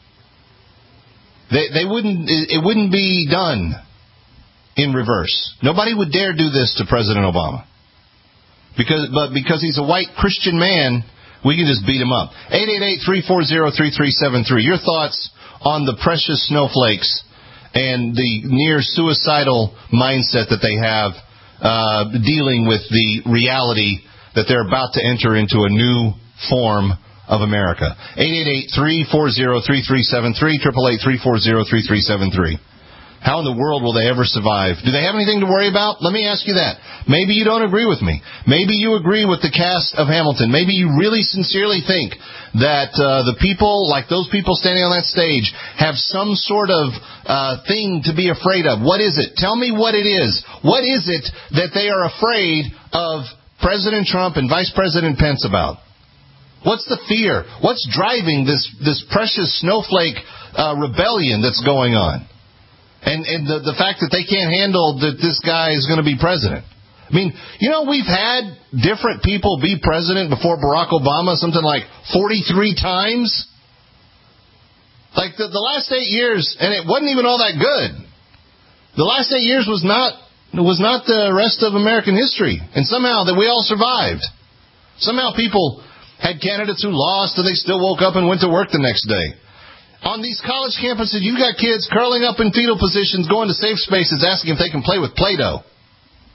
Speaker 6: They they wouldn't it wouldn't be done in reverse. Nobody would dare do this to President Obama, because but because he's a white Christian man, we can just beat him up. eight eight eight, three four zero, three three seven three. Your thoughts on the precious snowflakes and the near suicidal mindset that they have. Uh, dealing with the reality that they're about to enter into a new form of America. eight eight eight, three four zero, three three seven three, eight eight eight, three four zero, three three seven three. How in the world will they ever survive? Do they have anything to worry about? Let me ask you that. Maybe you don't agree with me. Maybe you agree with the cast of Hamilton. Maybe you really sincerely think that uh, the people, like those people standing on that stage, have some sort of uh, thing to be afraid of. What is it? Tell me what it is. What is it that they are afraid of President Trump and Vice President Pence about? What's the fear? What's driving this, this precious snowflake uh, rebellion that's going on? And, and the, the fact that they can't handle that this guy is going to be president. I mean, you know, we've had different people be president before Barack Obama, something like forty-three times. Like the, the last eight years, and it wasn't even all that good. The last eight years was not was not the rest of American history. And somehow that we all survived. Somehow people had candidates who lost and they still woke up and went to work the next day. On these college campuses, you got kids curling up in fetal positions, going to safe spaces, asking if they can play with Play-Doh.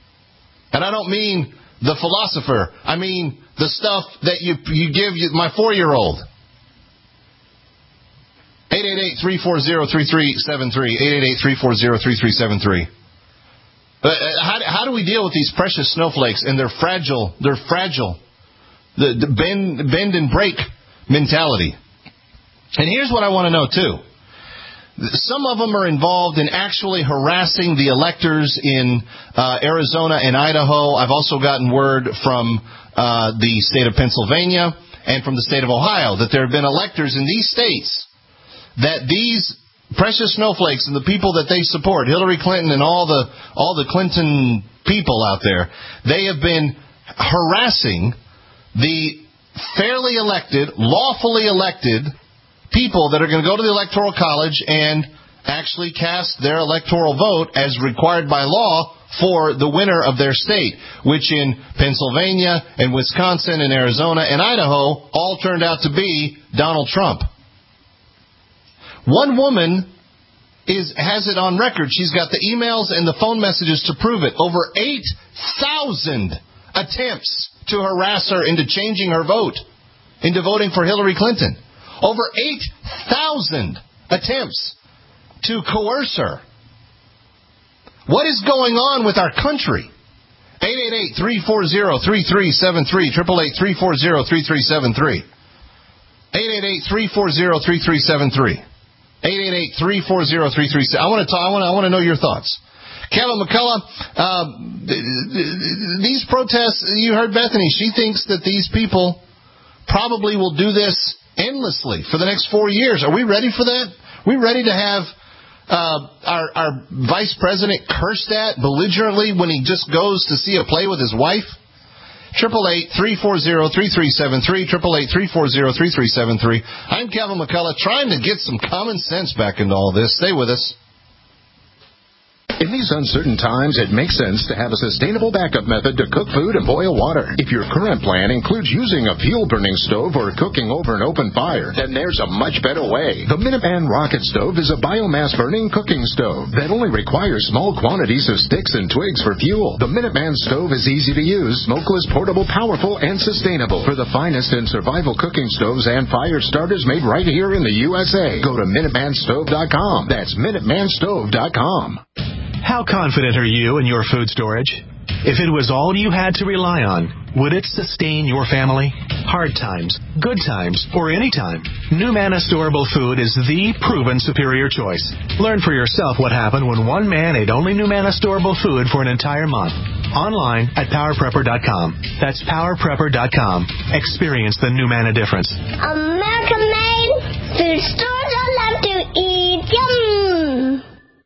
Speaker 6: And I don't mean the philosopher. I mean the stuff that you you give you, my four-year-old. eight eight eight, three four zero, three three seven three. eight eight eight, three four zero, three three seven three. But how, how do we deal with these precious snowflakes and their fragile, their fragile, the, the bend, bend and break mentality? And here's what I want to know, too. Some of them are involved in actually harassing the electors in uh, Arizona and Idaho. I've also gotten word from uh, the state of Pennsylvania and from the state of Ohio that there have been electors in these states that these precious snowflakes and the people that they support, Hillary Clinton and all the all the Clinton people out there, they have been harassing the fairly elected, lawfully elected people that are going to go to the Electoral College and actually cast their electoral vote as required by law for the winner of their state, which in Pennsylvania and Wisconsin and Arizona and Idaho all turned out to be Donald Trump. One woman is has it on record. She's got the emails and the phone messages to prove it. Over eight thousand attempts to harass her into changing her vote, into voting for Hillary Clinton. Over eight thousand attempts to coerce her. What is going on with our country? eight eight eight, three four zero, three three seven three. eight eight eight, three four zero, three three seven three. eight eight eight, three four zero, three three seven three. eight eight eight, three four zero, three three seven three. I want to talk, I want to, I want to know your thoughts. Kevin McCullough, uh, these protests, you heard Bethany, she thinks that these people probably will do this endlessly for the next four years. Are we ready for that? Are we ready to have uh, our, our vice president cursed at belligerently when he just goes to see a play with his wife? eight eight eight, three four zero, three three seven three, eight eight eight, three four zero, three three seven three. I'm Kevin McCullough, trying to get some common sense back into all this. Stay with us.
Speaker 20: In these uncertain times, it makes sense to have a sustainable backup method to cook food and boil water. If your current plan includes using a fuel-burning stove or cooking over an open fire, then there's a much better way. The Minuteman Rocket Stove is a biomass-burning cooking stove that only requires small quantities of sticks and twigs for fuel. The Minuteman Stove is easy to use, smokeless, portable, powerful, and sustainable. For the finest in survival cooking stoves and fire starters made right here in the U S A, go to Minuteman Stove dot com. That's Minuteman Stove dot com.
Speaker 11: How confident are you in your food storage? If it was all you had to rely on, would it sustain your family? Hard times, good times, or any time, NuManna Storable Food is the proven superior choice. Learn for yourself what happened when one man ate only NuManna Storable Food for an entire month. Online at Power Prepper dot com. That's Power Prepper dot com. Experience the NuManna difference.
Speaker 23: American made food stores I love to eat. Yum!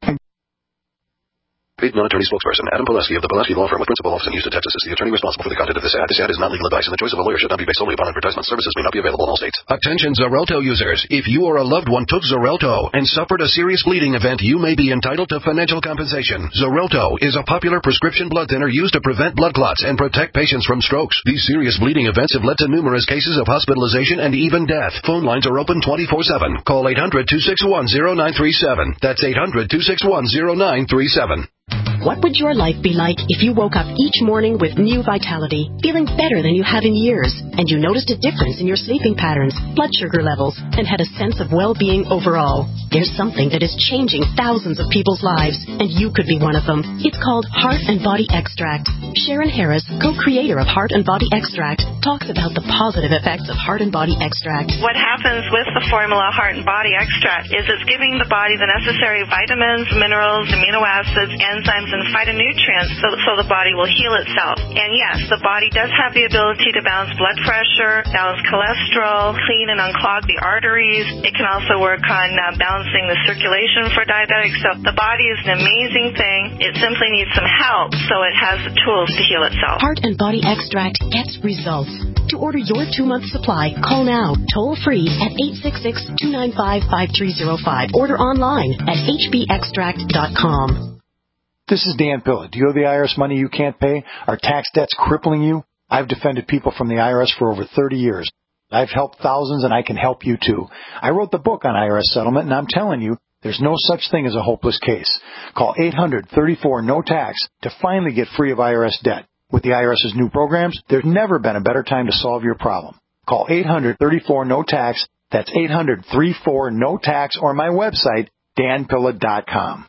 Speaker 3: Paid non-attorney spokesperson Adam Pileski of the Pileski Law Firm with principal office in Houston, Texas, is the attorney responsible for the content of this ad. This ad is not legal advice, and the choice of a lawyer should not be based solely upon advertisement. Services may not be available in all states.
Speaker 12: Attention Xarelto users. If you or a loved one took Xarelto and suffered a serious bleeding event, you may be entitled to financial compensation. Xarelto is a popular prescription blood thinner used to prevent blood clots and protect patients from strokes. These serious bleeding events have led to numerous cases of hospitalization and even death. Phone lines are open twenty-four seven. Call eight hundred, two six one, zero nine three seven. That's eight hundred, two six one, zero nine three seven.
Speaker 13: What would your life be like if you woke up each morning with new vitality, feeling better than you have in years, and you noticed a difference in your sleeping patterns, blood sugar levels, and had a sense of well-being overall? There's something that is changing thousands of people's lives, and you could be one of them. It's called Heart and Body Extract. Sharon Harris, co-creator of Heart and Body Extract, talks about the positive effects of Heart and Body Extract.
Speaker 14: What happens with the formula Heart and Body Extract is it's giving the body the necessary vitamins, minerals, amino acids, enzymes, and phytonutrients so, so the body will heal itself. And yes, the body does have the ability to balance blood pressure, balance cholesterol, clean and unclog the arteries. It can also work on uh, balancing the circulation for diabetics. So the body is an amazing thing. It simply needs some help so it has the tools to heal itself.
Speaker 13: Heart and Body Extract gets results. To order your two-month supply, call now, toll-free at eight six six, two nine five, five three zero five. Order online at h b extract dot com.
Speaker 15: This is Dan Pilla. Do you owe the I R S money you can't pay? Are tax debts crippling you? I've defended people from the I R S for over thirty years. I've helped thousands, and I can help you too. I wrote the book on I R S settlement, and I'm telling you, there's no such thing as a hopeless case. Call eight hundred, thirty-four, no tax to finally get free of I R S debt. With the IRS's new programs, there's never been a better time to solve your problem. Call eight hundred, thirty-four, N O T A X. That's eight hundred, thirty-four, N O T A X, or my website, dan pilla dot com.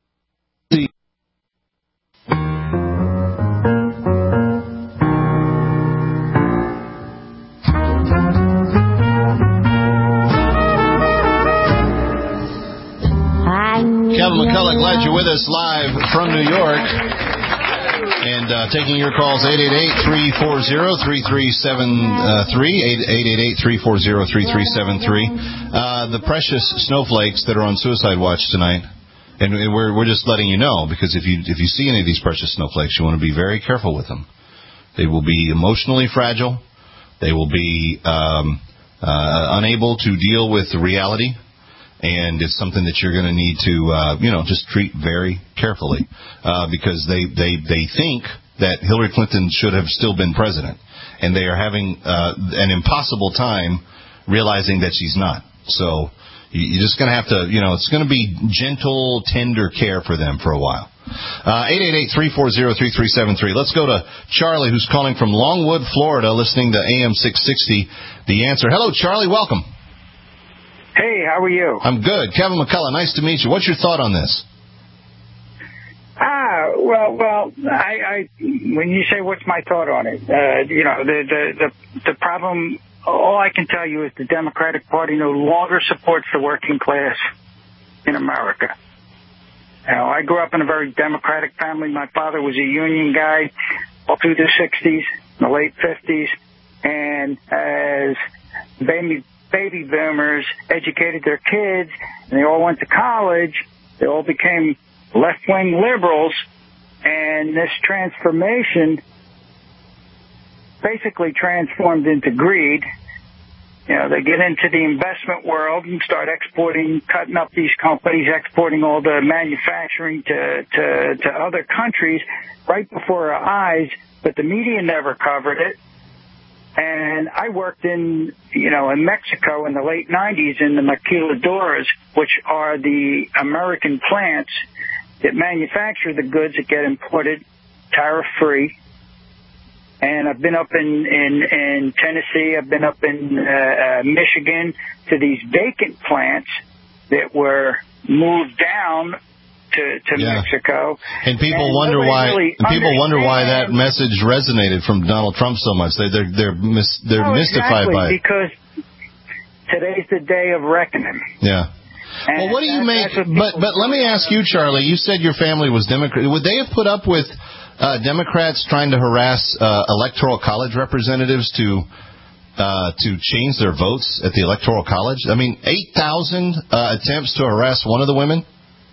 Speaker 6: Kevin McCullough, glad you're with us live from New York. And uh, taking your calls, eight eight eight, three four zero, three three seven three, eight eight eight, three four zero, three three seven three. Uh, the precious snowflakes that are on Suicide Watch tonight, and we're we're just letting you know, because if you if you see any of these precious snowflakes, you want to be very careful with them. They will be emotionally fragile. They will be um, uh, unable to deal with the reality. And it's something that you're going to need to, uh, you know, just treat very carefully, uh, because they, they, they think that Hillary Clinton should have still been president, and they are having uh, an impossible time realizing that she's not. So you're just going to have to, you know, it's going to be gentle, tender care for them for a while. Uh, eight eight eight, three four zero, three three seven three. Let's go to Charlie, who's calling from Longwood, Florida, listening to A M six sixty. The Answer. Hello, Charlie. Welcome.
Speaker 1: Hey, how are you?
Speaker 6: I'm good. Kevin McCullough, nice to meet you. What's your thought on this?
Speaker 1: Ah, well, well, I, I when you say what's my thought on it, uh, you know, the, the, the, the problem, all I can tell you is the Democratic Party no longer supports the working class in America. You know, I grew up in a very Democratic family. My father was a union guy all through the sixties, the late fifties, and as baby baby boomers educated their kids, and they all went to college, they all became left-wing liberals, and this transformation basically transformed into greed. You know, they get into the investment world and start exporting, cutting up these companies, exporting all the manufacturing to, to, to other countries right before our eyes, but the media never covered it. And I worked in, you know, in Mexico in the late nineties in the maquiladoras, which are the American plants that manufacture the goods that get imported tariff-free. And I've been up in, in, in Tennessee, I've been up in uh, uh, Michigan to these vacant plants that were moved down to, to
Speaker 6: yeah.
Speaker 1: Mexico.
Speaker 6: And people
Speaker 1: and
Speaker 6: wonder why
Speaker 1: really
Speaker 6: and people wonder why that message resonated from Donald Trump so much. They, they're they're mis, they're
Speaker 1: oh,
Speaker 6: mystified
Speaker 1: exactly,
Speaker 6: by it.
Speaker 1: Because today's the day of reckoning.
Speaker 6: Yeah.
Speaker 1: And
Speaker 6: well, what do you
Speaker 1: that,
Speaker 6: make? But but let me ask you, Charlie. You said your family was Democrat. Would they have put up with uh, Democrats trying to harass uh, electoral college representatives to uh, to change their votes at the electoral college? I mean, eight thousand uh, attempts to harass one of the women.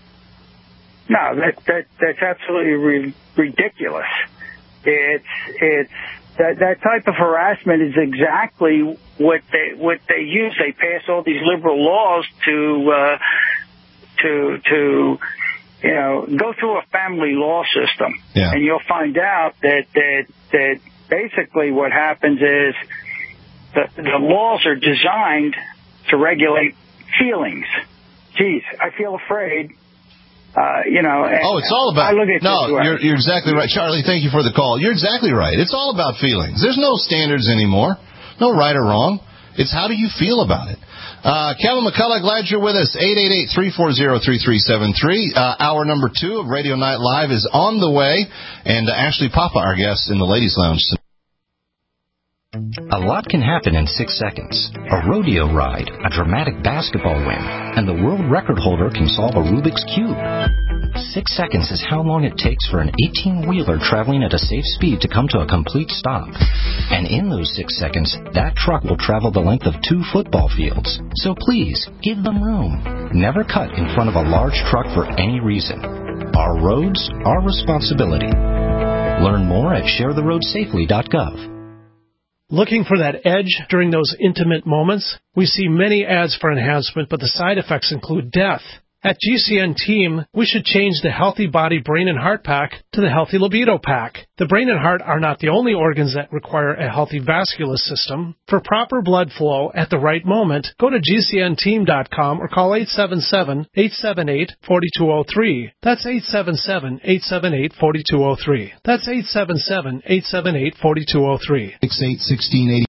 Speaker 1: No, that that that's absolutely re- ridiculous. It's it's that that type of harassment is exactly what they what they use. They pass all these liberal laws to uh, to to you know go through a family law system,
Speaker 6: yeah.
Speaker 1: and you'll find out that that that basically what happens is that the laws are designed to regulate feelings. Geez, I feel afraid. Uh, you know,
Speaker 6: oh, it's all about.
Speaker 1: I look at
Speaker 6: no,
Speaker 1: this way.
Speaker 6: you're, you're exactly right, Charlie. Thank you for the call. You're exactly right. It's all about feelings. There's no standards anymore, no right or wrong. It's how do you feel about it. Uh, Kevin McCullough, glad you're with us. eight eight eight, three four zero, three three seven three. Uh, hour number two of Radio Night Live is on the way, and uh, Ashley Papa, our guest in the Ladies Lounge.
Speaker 16: A lot can happen in six seconds. A rodeo ride, a dramatic basketball win, and the world record holder can solve a Rubik's Cube. Six seconds is how long it takes for an eighteen-wheeler traveling at a safe speed to come to a complete stop. And in those six seconds, that truck will travel the length of two football fields. So please, give them room. Never cut in front of a large truck for any reason. Our roads, our responsibility. Learn more at share the road safely dot gov.
Speaker 17: Looking for that edge during those intimate moments? We see many ads for enhancement, but the side effects include death. At G C N Team, we should change the Healthy Body, Brain, and Heart Pack to the Healthy Libido Pack. The brain and heart are not the only organs that require a healthy vascular system. For proper blood flow at the right moment, go to G C N team dot com or call eight seven seven, eight seven eight, four two zero three. That's eight seven seven, eight seven eight, four two zero three. That's eight seven seven, eight seven eight, four two zero three.
Speaker 9: six eight one six eight